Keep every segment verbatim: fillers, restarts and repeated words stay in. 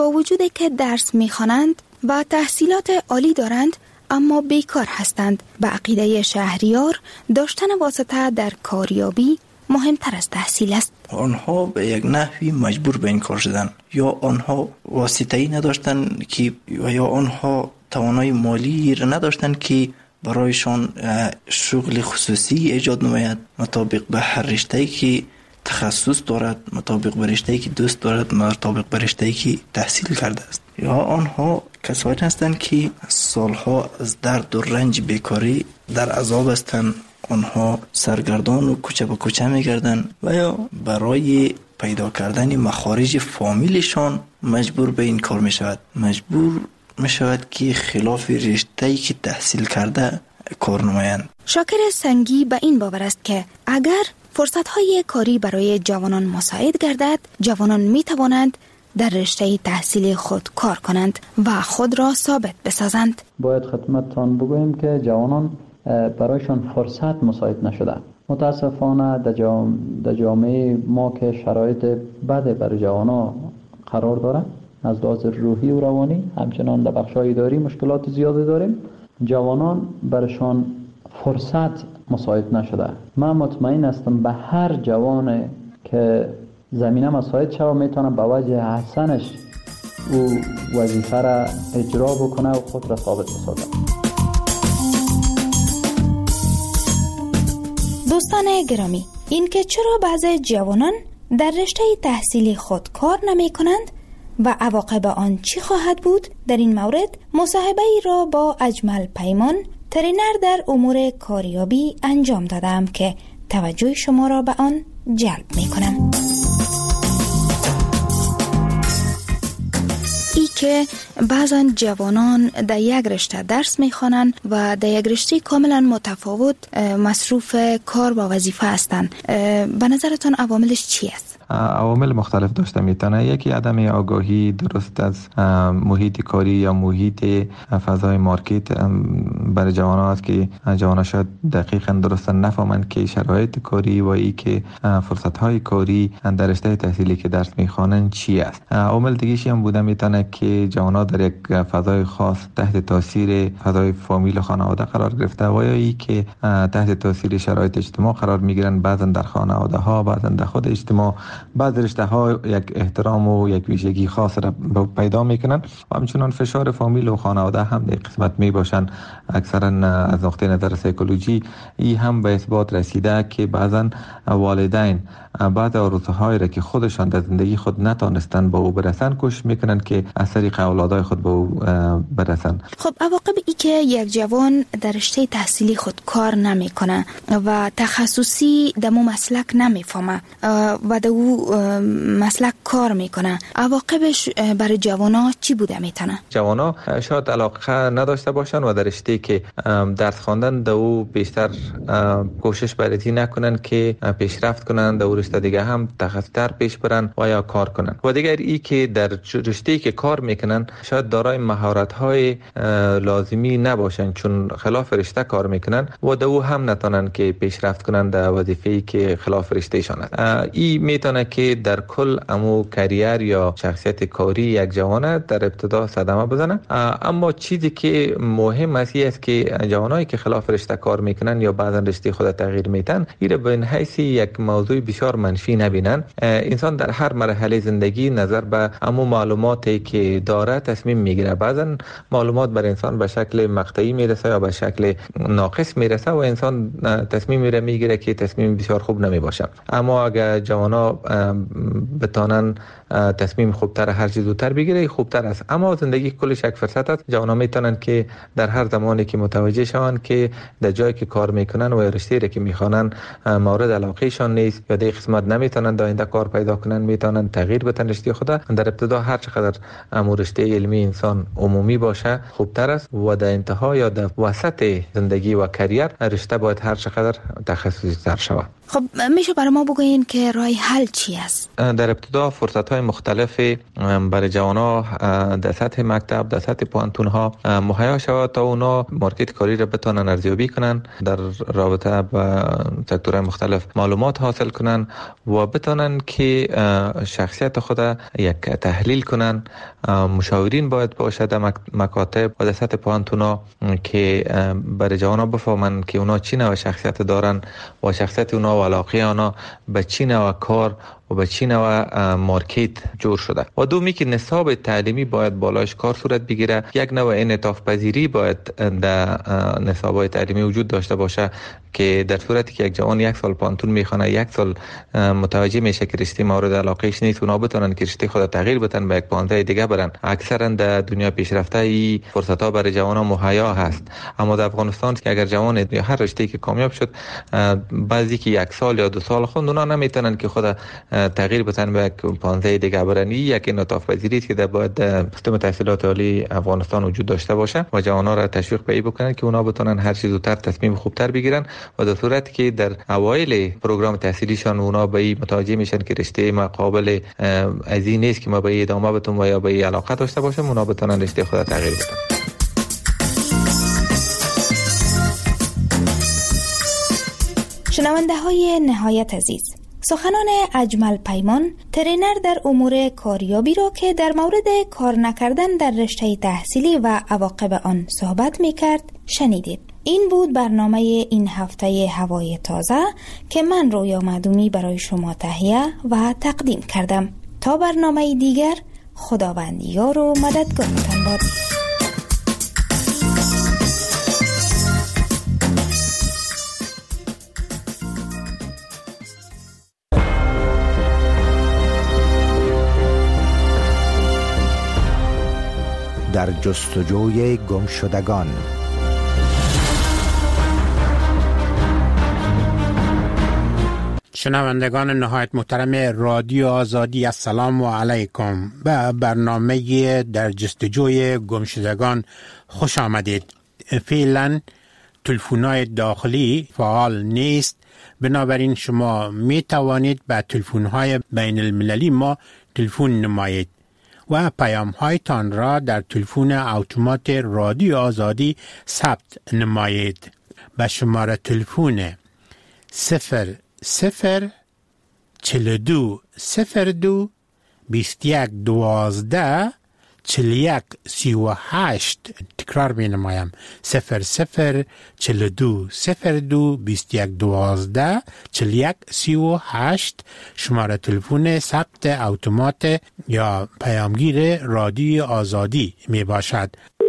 با وجودی که درس می‌خوانند و تحصیلات عالی دارند اما بیکار هستند. به عقیده شهریار داشتن واسطه در کاریابی مهمتر از تحصیل است. آنها به یک نحوی مجبور به این کار شدن، یا آنها واسطه‌ای نداشتن که یا آنها توانایی مالی را نداشتن که برایشان شغل خصوصی ایجاد نماید مطابق به هر رشته‌ای که تخصص دارد، مطابق به رشته‌ای که دوست دارد، مطابق به رشته‌ای که تحصیل کرده است. یا آنها کسانی هستند که سالها از درد و رنج بیکاری در عذاب هستند، آنها سرگردان و کوچه به کوچه میگردن و یا برای پیدا کردن مخارج فامیلشان مجبور به این کار می شود. مجبور می شود که خلاف رشته‌ای که تحصیل کرده کار نمایند. شاکر سنگی به این باور است که اگر فرصت‌های کاری برای جوانان مساعد گردد، جوانان می توانند در رشته تحصیلی خود کار کنند و خود را ثابت بسازند. باید خدمتتان بگوییم که جوانان برایشان فرصت مساعد نشده. متاسفانه در جامعه ما که شرایط بد برای جوانا قرار داره، از لحاظ روحی و روانی، همچنان در بخش‌های اداری مشکلات زیادی داریم. جوانان برایشان فرصت مساعد نشده. من مطمئن هستم به هر جوان که زمینه مساعد شود میتونه به وجه حسنش او وظیفه را اجرا بکنه و خود را ثابت بسازه. دوستان گرامی، این که چرا بعضی جوانان در رشته تحصیلی خود کار نمی کنند و عواقب آن چی خواهد بود، در این مورد مصاحبه ای را با اجمل پیمان، ترینر در امور کاریابی انجام دادم که توجه شما را به آن جلب می کنم. ای که بعضا جوانان در یک رشته درس میخوانند و در یک رشته کاملا متفاوت مصروف کار و وظیفه هستند. به نظرتان عواملش چی است؟ عوامل مختلف داشته میتونه. یکی عدم آگاهی درست از محیط کاری یا محیط فضای مارکت برای جوانان است که جوانان شاید دقیقاً درست نفهمند که شرایط کاری و ای که فرصت‌های کاری در رشته تحصیلی که درس میخوانند چی است. عامل دیگه‌ای هم بوده میتونه که جوانان در یک فضای خاص تحت تاثیر فضای فامیل و خانواده قرار گرفته و یا ای که تحت تاثیر شرایط اجتماع قرار میگیرن، بعضا در خانواده ها، بعضا در خود اجتماع بعض رشته ها یک احترام و یک ویژگی خاص را پیدا میکنن و همچنان فشار فامیل و خانواده هم در قسمت می باشن. اکثرا از نقطه نظر سایکولوژی ای هم به اثبات رسیده که بعضا والدین بعض آرزوهای را که خودشان در زندگی خود نتانستن به او برسن کوشش میکنن که از طریق اولادای خود به او برسن. خب عواقب ای که یک جوان در رشته تحصیلی خود کار نمیکنه و تخصصی دمو مسلک نمیفهمه و دو مسلک کار میکنه، عواقبش برای جوانا چی بوده میتونه؟ جوانا شاید علاقه نداشته باشن و در رشته که درس خواندن دو بیشتر کوشش برای نکنن که پیشرفت کنن، در رشته دیگه هم تخصص‌تر پیش برن و یا کار کنن. و دیگر ای که در رشته که کار میکنن شاید دارای مهارت‌های لازمی نباشن چون خلاف رشته کار میکنن و دو هم نتونن که پیشرفت کنن در وظیفه‌ای که خلاف رشتهشان است. ای میتونه که در کل امو کریر یا شخصیت کاری یک جوانه در ابتدا صدمه بزنه. اما چیزی که مهم است است که جوانایی که خلاف رشته کار میکنن یا بعضا رشته خود تغییر میتن ایره به این حیث یک موضوع بسیار منفی نبینن. انسان در هر مرحله زندگی نظر به امو معلوماتی که داره تصمیم میگیره. بعضا معلومات بر انسان به شکل مقطعی میرسه یا به شکل ناقص میرسه و انسان تصمیم میره میگیره که تصمیم بسیار خوب نمیباشه. اما اگر جوانا بتانن تصمیم خوبتر هر چیز زودتر بگیره خوبتر است. اما زندگی کلش یک فرصت است. جوانا میتونن که در هر زمانی که متوجه شون که در جایی که کار میکنن و رشته ای که میخوانن مورد علاقهشان نیست یا در قسمت نمیتونن در آینده کار پیدا کنن، میتونن تغییر بدن رشته خود. در ابتدا هر چقدر امور رشته علمی انسان عمومی باشه خوبتر است و در انتها یا در وسط زندگی و کریر رشته باید هر چقدر تخصصی تر شود. خب میشه برای ما بگوین که راه حل چی است؟ در ابتدا فرصت‌های مختلف برای جوان‌ها در سطح مکتب، در سطح پانتون‌ها مهیا شود تا اونا مارکت کاری را بتونن ارزیابی کنن، در رابطه با سکتورهای مختلف معلومات حاصل کنن و بتونن که شخصیت خود یک تحلیل کنن. مشاورین باید باشه در مکاتب و در سطح پانتون‌ها که برای جوان‌ها بفهمن که اونا چی نوع شخصیت دارن و شخصیت اونا و علاقه اونا به چی نوع کار و به چی نوع مارکت جور شده. و دومی که نصاب تعلیمی باید بالاش کار صورت بگیره. یک نوع انعطاف پذیری باید در نصاب‌های تعلیمی وجود داشته باشه که در صورتی که یک جوان یک سال پانتون میخونه، یک سال متوجه میشه که رشته مورد علاقهش نیست، اونا بتونن که رشته خود تغییر بدن، به یک پانته دیگه برن. اکثرا در دنیا پیشرفته ای فرصت‌ها برای جوانان مهیا هست، اما در افغانستان که اگر جوان یا هر رشته‌ای که کامیاب شد، بعضی که یک سال یا دو سال خوند، اونا نمیتونن که خود تغییر بدن به یک پانته دیگه برن. یک انعطاف پذیری که در باید سیستم تحصیلات عالی افغانستان وجود داشته باشه و جوانان را تشویق به این بکنن که اونا بتونن هر چیز زودتر تصمیم خوبتر بگیرن و در صورتی که در اوایل پروگرام تحصیلیشان اونا به این متوجه میشن که رشته ما قابل از این نیست که ما به این ادامه بدیم و یا به این علاقه داشته باشیم، اونا بتونن رشته خود تغییر بدن. شنونده های نهایت عزیز، سخنان اجمل پیمان، ترینر در امور کاریابی را که در مورد کار نکردن در رشته تحصیلی و عواقب آن صحبت می کرد شنیدید. این بود برنامه این هفته هوای تازه که من رویا معدومی برای شما تهیه و تقدیم کردم. تا برنامه دیگر، خداوند یار و مددگارتان باد. در جستجوی گمشدگان. شنوندگان نهایت محترم رادیو آزادی، السلام علیکم. به برنامه در جستجوی گمشدگان خوش آمدید. فعلا تلفن‌های داخلی فعال نیست، بنابراین شما می توانید به تلفن‌های بین المللی ما تلفن نمایید و پیام هایتان را در تلفن اتومات رادیو آزادی ثبت نمایید. به شماره تلفن صفر صفر چهل و دو صفر دو بیست یک دوازده چهل و یک سی و هشت. تکرار می نمایم: صفر صفر چهل و دو صفر دو بیست یک دوازده چهل و یک سی و هشت. شماره تلفن ثبت اتومات یا پیامگیر رادیو آزادی می باشد.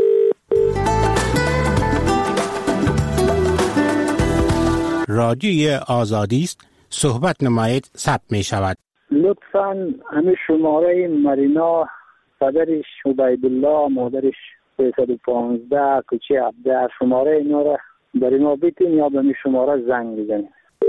رادیو آزادی است، صحبت نمایید، ثبت می شود. لطفاً همین شماره مرینا، پدرش عبیدالله، مادرش سیصد و پانزده، کوچه عبده، شماره اینا را برای ما بیتین یا به می شماره زنگ بزنید.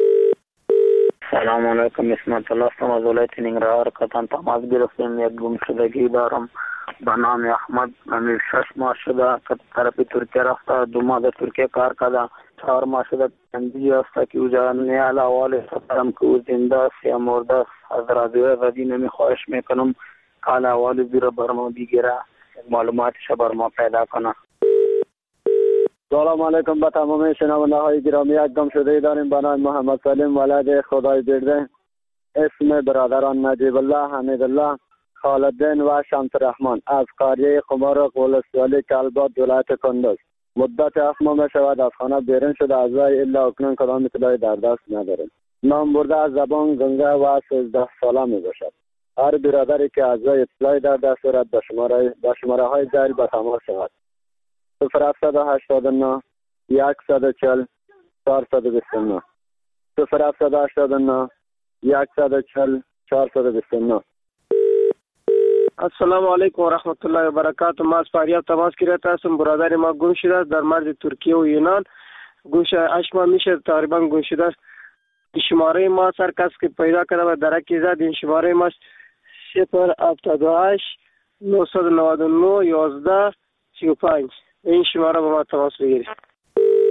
سلام علیکم، اسمت الله هستم از ولایت ننگرهار. کتان تماس گرفتیم، یک گمشدگی دارم به نام احمد. امیر شش ماه شده که طرف ترکیه رفته، دو ماه در ترکیه کار کرده، چهار ماه شده تندی هسته که اوجا نیال اول سفرم که او زنده است یا مرده است. از رادیو غدی نمی خواهش میکنم حال اول زیر برما بگیره، معلوماتش بر ما پیدا کنه. سلام علیکم به تمام شنونده های گرامی. یک گمشده داریم به نام محمد سلیم، ولد خدای برده. اسم برادران نجیب الله، حمید الله، خالدین و شمس رحمان، از قریه قمار قولستوالی کلبات ولایت کندوز. مدت هفت ماه می شود از خانه بیرون شده، از وی الا اکنون کدام اطلاعی در دست نداریم. نام برده از زبان گنگه و سیزده ساله می باشد. هر برادری که از وی اطلاعی در دست دارد به شماره به شماره های زیر به تماس شود: صفر هفتصد و هشتاد و نه صد و چهل چهارصد و بیست و نه، صفر هفتصد و هشتاد و نه صد و چهل چهارصد و بیست و نه. السلام علیکم و رحمت الله و برکاته. ما از فاریاب تماس گرفته هستم. برادر ما گم شده است در مرز ترکیه و یونان. گم شده هشت ماه میشه تقریبا گم شده است. شماره ما سر کس که پیدا کرده و درکی زد. این شماره ما صفر هفتاد و هشت نهصد و نود و نه یازده سی و پنج. این شماره با ما تماس بگیرید.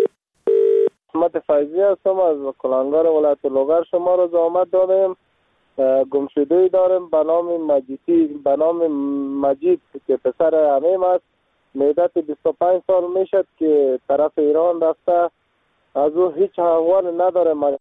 محمد فیضی هستم از کلانگار ولایت لوگر. شما را زحمت دادیم گمشده داریم به نام مجیدی به نام مجید که پسر عمیم است. مدت بیست و پنج سال میشد که طرف ایران رفته، از او هیچ احوال نداره.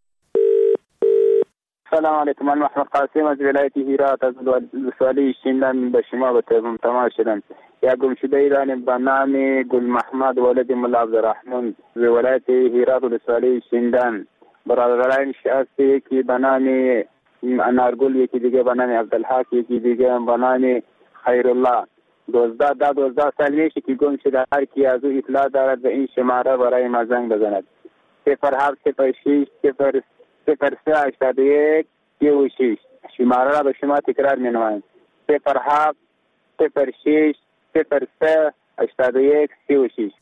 سلام علیکم، من محمد قاسم از ولایت هرات از ولسوالی شیندان به شما به تلفن تماس شدم. یا گمشده داریم به نام گل محمد ولد ملا عبدالرحمن از ولایت هرات ولسوالی شیندان. برادران هستی که به نام انارگل، یکی دیگه به نام عبدالحق، یکی دیگه به نام خیرالله. دوزده ده دوزده سال میشه که گم شده. هر کی از او اطلاع دارد به این شماره برای ما زنگ بزند. صفر هفت صفر شش صفر صفر سه هشتاد و یک سی و شش. شماره را به شما تکرار می نمایم: صفر هفت صفر شش صفر سه هشتاد و یک سی و شش.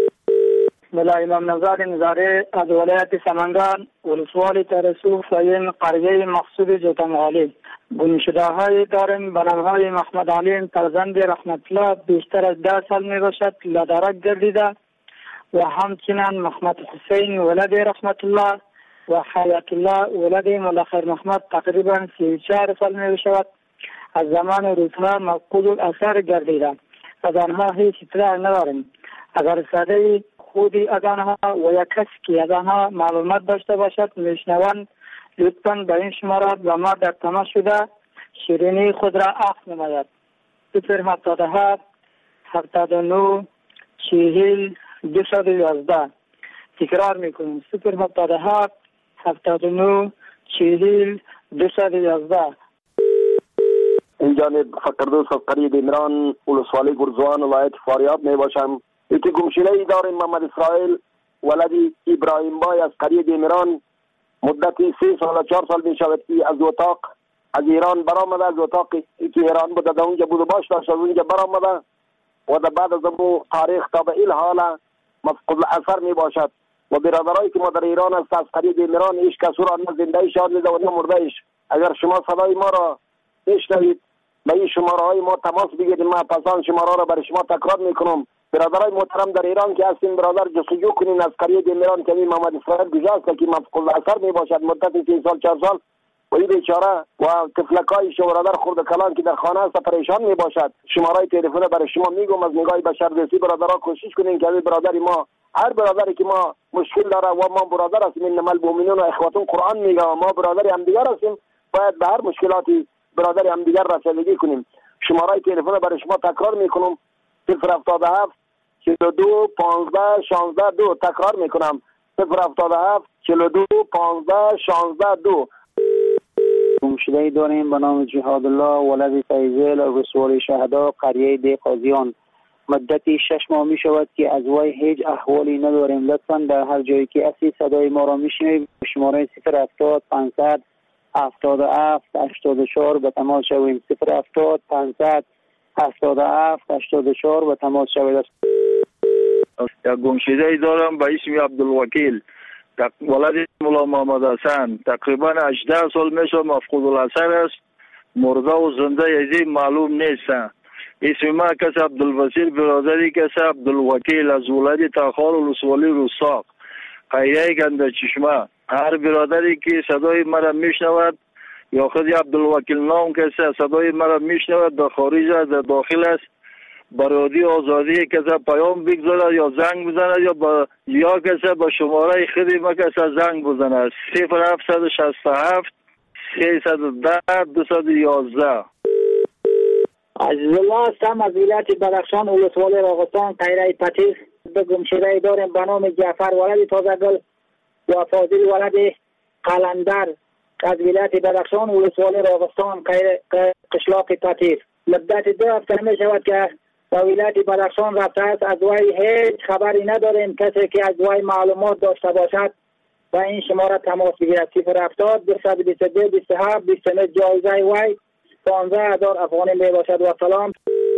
ملا امام نزار نزاره از ولایت سمنگان ولسوالی ترسو فایم قریه مقصود جوتنغالی. گمشده های داریم به نام های محمد علی فرزند رحمت الله، بیشتر از ده سال می باشد لدرک گردیده، و همچنین محمد حسین ولد رحمت الله و حیات الله ولد ملا خیر محمد تقریبا سی و چهار سال می باشد از زمان روزها مفقود الاثر گردیده. از آنها هیچ اطلاع نداریم. اگر صدای خودی از آنها و یا کسی که از آنها معلومات داشته باشد میشنوند، لطفاً به این شماره با ما در تماس شده شیرینی خود را عفو نماید. صفر هفتاد و هفت هفتاد و نه چهل دویست و یازده. تکرار میکنیم: صفر هفتاد و هفت هفتاد و نه چهل دویست و یازده. این جانب فقردوس از قریه دیمران ولسوالی گرزوان ولایت فاریاب می باشم. یکی گمشده ای داریم محمد اسرائیل ولدی ابراهیم بای از قریه دیمران. مدتی سه سال و چهار سال می شود که از اتاق از ایران برآمده. از اتاقی که ایران بوده در اونجا بود و باش داشت، از اونجا برآمده و در بعد از اون تاریخ تا به این حال مفقود الاثر می باشد. و برادرایی که ما در ایران است از قریه دیمران هیچ کس را نه زنده شاد دیده و نه مرده ایش. اگر شما صدای ما را بشنوید به این شماره های ما تماس بگیرید. ما پسان شماره را برای شما تکرار میکنم. برادرای محترم در ایران که هستین، برادر جستجو کنین از قریه دیمران که این محمد اسرائیل گجاست که مفقود الاثر می باشد مدت سه سال چهار سال. و این بیچاره و طفلکای شو برادر خرد کلان که در خانه است پریشان می باشد. شماره تلفن برای شما میگم، از نگاه بشر دوستی برادرها کوشش کنین که برادری ما، هر برادری که ما مشکل داره و ما برادر هستیم، انما المؤمنون اخوة قرآن میگه و ما برادر هم دیگر هستیم، باید به هر مشکلاتی برادر هم دیگر رسیدگی کنیم. شماره تلفن برای شما تکرار میکنم: صفر هفتاد و هفت چهل و دو پانزده شانزده دو. تکرار میکنم: صفر هفتاد و هفت چهل و دو پانزده شانزده دو. گمشده داریم به نام جهاد الله ولد فیضل ولسوالی شهدا قریه دی قاضیان. مدتی شش ماه می شود که از وی هیچ احوالی نداریم. لطفاً در هر جایی که هستی صدای ما را میشنوید شماره صفر هفتاد پانصد هفتاد و هفت هشتاد و چهار به تماس شویم. صفر هفتاد پانصد هفتاد و هفت هشتاد و چهار به تماس شوید. یک گمشده ای دارم به اسم عبدالوکیل ولد مولا محمد حسن. تقریبا هجده سال میشه مفقود الاثر است. مرده و زنده یزی معلوم نیست. اسم ما کس عبدالبصیر، برادری کس عبدالوکیل از ولد تاخار ولسوالی روساق قریه گنده چشمه. هر برادری که صدای مرا میشنود یا خود عبدالوکیل نام کسی صدای مرا میشنود در خارج است در داخل است، برادی آزادی کسی پیام بگذارد یا زنگ بزند یا با یا کسی با شماره خودی ما کسی زنگ بزند: صفر هفت شصت و هفت سیصد و ده دویست و یازده. عزیز الله هستم از ولایت بدخشان ولسوالی راغستان قریه پتیس. به گمشده داریم به نام جعفر ولد تازگل و فاضل ولد قلندر از ولایت بدخشان ولسوالی راغستان قشلاق پتیس. مدت دو هفته می شود که به ولایت بدخشان رفته است. از وی هیچ خبری نداریم. کسی که از وی معلومات داشته باشد و این شماره تماس بگیرد: صفر هفتاد دویست و بیست و دو بیست و هفت بیست و نه. جایزه وی پانزده هزار افغانی می باشد. و سلام.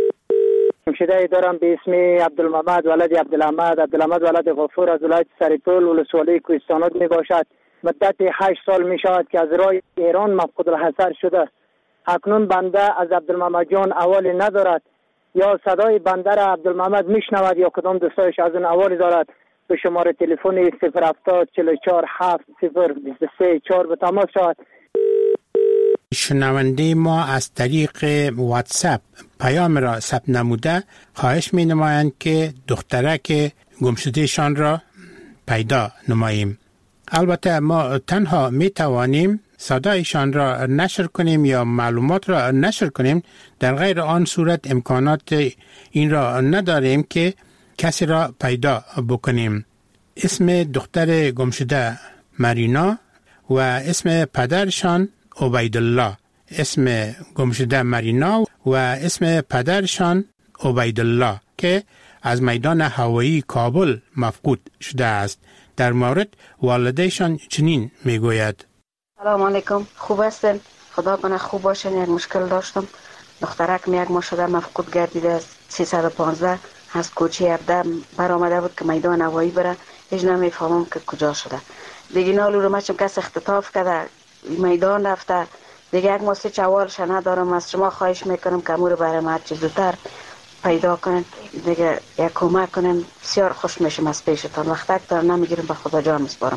گمشده دارم به اسم عبدالمحمد ولد عبدالحمد عبدالحمد ولد غفور از ولایت سریپول ولسوالی کوهستانات می باشد. مدت هشت سال می شود که از راه ایران مفقود الحصر شده. اکنون بنده از عبدالمحمد جان احوالی ندارد. یا صدای بنده را عبدالمحمد میشنود یا کدام دوستایش از اون احوالی دارد. به شماره تلفن صفر هفتاد چهل و چهار هفت صفر بیست و سه چهار به تماس شود. شنونده ما از طریق واتساپ پیام را ثبت نموده خواهش می نمایند که دخترک گمشدهشان را پیدا نماییم. البته ما تنها می توانیم صدایشان را نشر کنیم یا معلومات را نشر کنیم، در غیر آن صورت امکانات این را نداریم که کسی را پیدا بکنیم. اسم دختر گمشده مرینا و اسم پدرشان عبیدالله. اسم گمشده مرینا و اسم پدرشان عبیدالله که از میدان هوایی کابل مفقود شده است. در مورد والدهشان چنین میگوید: سلام علیکم، خوب هستین؟ خدا کنه خوب باشین. یک مشکل داشتم، دخترکم یک ماه شده مفقود گردیده است. سیصد و پانزده از کوچه هفده برآمده بود که میدان هوایی بره، هیچ نمیفهمم که کجا شده. دیگه نالو رو مچم کس اختطاف کرده میدان رفته. دیگه یک ماسه چوالش ندارم. از شما خواهش میکنم که امور برای ما چه زودتر پیدا کنن، دیگه یک کمک کنن. بسیار خوش میشم از پیشتان. وقت دار نمیگیرم، به خدا جان میسپارم.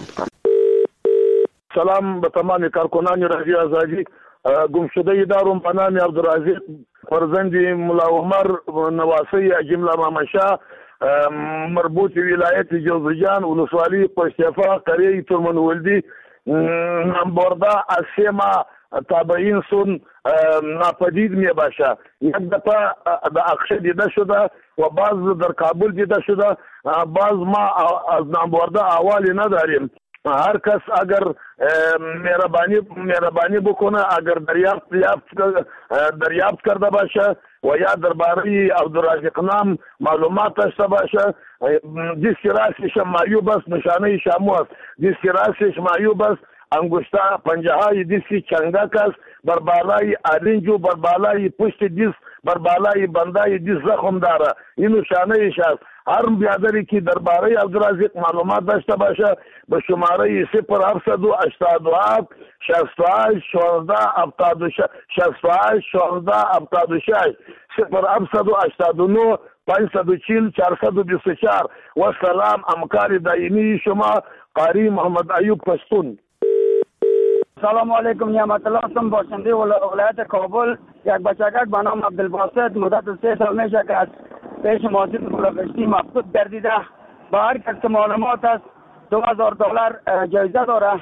سلام به تمام کارکنان رادیو آزادی. گمشده دارم به نام عبدالرزاق فرزند ملا عمر نواسی جمله مامشا، مربوط ولایت جوزجان، ولسوالی پشتیفا، قریه ترمنولدی. نامبرده از سه ماه تابعین سون ناپدید می باشه. یک دفعه در اقشه دیده شده و بعض در کابل دیده شده. بعض ما از نامبرده احوالی نداریم. هر کس اگر مهربانی مهربانی بکنه، اگر دریافت دریافت کرده باشه و یا درباره عبدالرزاق نام معلومات داشته باشه، دیسک راستش معیوب است، نشانه شامو است. دیسک راستش معیوب است، انگشته پنجه های دیسک چنگک است، بر بالای آرنجو، بر بالای پشت دیس، بر بالای بندای دیس زخم داره. این نشانه ایش است. هر بیادری که درباره عبدالرزاق معلومات داشته باشه به شماره صفر هفتصد و هشتاد و هفت شصت و هشت شانزده هفتاد و شش شصت و هشت شانزده هفتاد و شش صفر هفتصد و هشتاد و نه پانصد و چهل چهارصد و بیست و چهار. و سلام، همکار دائمی شما قاری محمد ایوب پشتون. سلام علیکم، نعمت الله هستم، باشنده ولایت کابل. یک بچگک به نام عبدالباسط مدت سه سال میشه که از پیش ماسید بلوکشتی مفقود گردیده. با هر کس که معلومات است دو هزار دلار جایزه داره.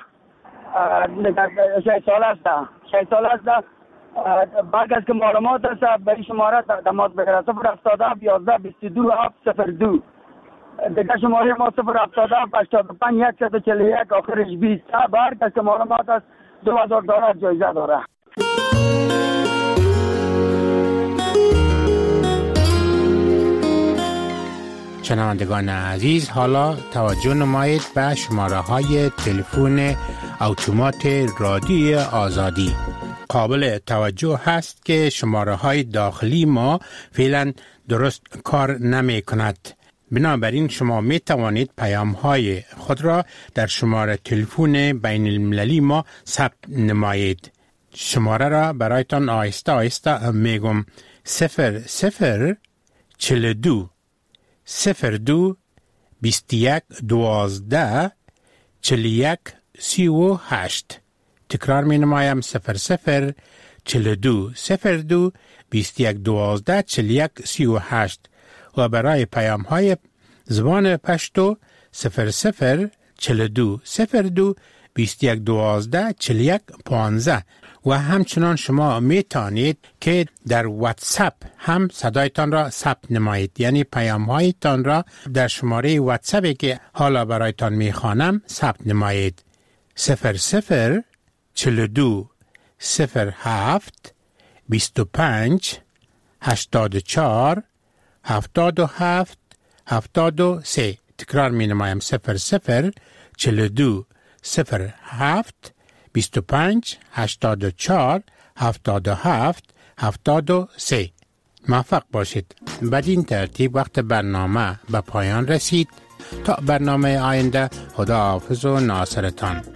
شش سال است شش سال است با کس که معلومات است به شماره تماس بگیره. صفر هفتاد و هفت یازده بیست و دو هفت صفر دو. دیگه شماره ما صفر هفتاد و هفت هشتاد و پنج صد و چهل و یک آخرش بیست. با هر کس که معلومات است دو هزار دلار جایزه داره. شنوندگان عزیز، حالا توجه نمایید به شماره های تلفن اتومات رادیو آزادی. قابل توجه هست که شماره های داخلی ما فعلا درست کار نمی کند. بنابراین شما می توانید پیام های خود را در شماره تلفن بین المللی ما ثبت نمایید. شماره را برایتان آهسته آهسته میگم: صفر صفر چل دو صفر دو بیست یک دوازده چل یک سی و هشت. تکرار می نمایم: صفر صفر چل دو صفر دو بیست یک دوازده چل یک سی و هشت. و برای پیام های زبان پشتو صفر صفر چل دو صفر دو بیست یک دوازده چل یک پانزده. و همچنان شما می توانید که در واتساپ هم صدایتان را ثبت نمایید، یعنی پیام هایتان را در شماره واتساپی که حالا برایتان می خوانم ثبت نمایید: صفر صفر چل دو صفر هفت بیست و پنج هشتاد و چهار هفتاد و هفت هفتاد و سه. تکرار می نمایم: صفر صفر چل دو صفر هفت بیست و پنج هشتاد و چهار هفتاد و هفت هفتاد و سه. موفق باشید. بدین ترتیب وقت برنامه به پایان رسید. تا برنامه آینده، خدا حافظ و ناصرتان.